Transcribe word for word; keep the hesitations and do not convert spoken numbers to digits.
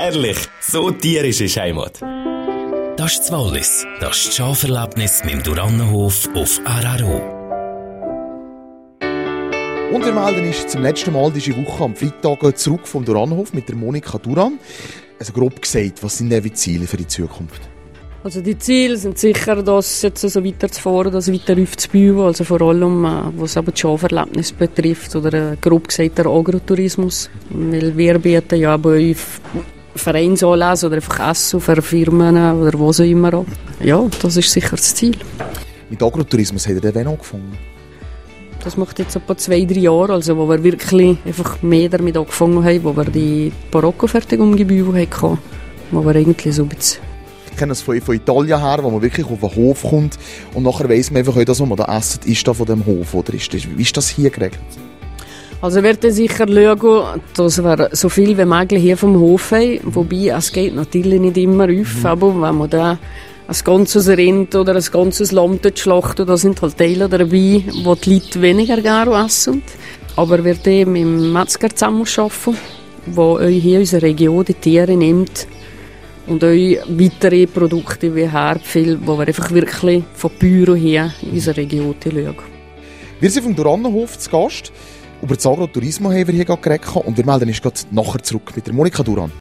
Herrlich, so tierisch ist Heimat. Das ist das Wallis. Das ist das Schaferlebnis mit dem Durannenhof auf Araro. Und wir melden uns zum letzten Mal diese Woche am Freitag zurück vom Durannenhof mit der Monika Duran. Also grob gesagt, was sind die Ziele für die Zukunft? Also die Ziele sind sicher, das jetzt so weiterzufahren, das weiter aufzubauen, also vor allem, was aber das Schaferlebnis betrifft oder grob gesagt der Agrotourismus, weil wir bieten ja bei euch Vereinsanlässe oder einfach Essen für Firmen oder was auch immer an. Ja, das ist sicher das Ziel. Mit Agrotourismus habt ihr den angefangen? Das macht jetzt etwa zwei, drei Jahre, also wo wir wirklich einfach mehr damit angefangen haben, wo wir die Barocco-Fertigungsgebäude hatten, wo wir eigentlich so ein bisschen... Ich kenne das von, von Italien her, wo man wirklich auf den Hof kommt und nachher weiss man einfach, dass was man da essen, ist da von dem Hof, oder ist das, wie ist das hier geregelt? Also wir werden sicher schauen, dass wir so viel wie möglich hier vom Hof haben, wobei es geht natürlich nicht immer auf, mhm. aber wenn man da ein ganzes Rind oder ein ganzes Lamm schlachtet, da sind halt Teile dabei, die die Leute weniger gerne essen. Aber wir werden mit dem Metzger zusammenarbeiten, der euch hier in unserer Region die Tiere nimmt und euch weitere Produkte wie Herbfell, wo wir einfach wirklich von Bauern hier in unserer Region schauen. Wir sind vom Durannenhof zu Gast. Über das Agrotourismus haben wir hier gerade geredet und wir melden uns gerade nachher zurück mit der Monika Duran.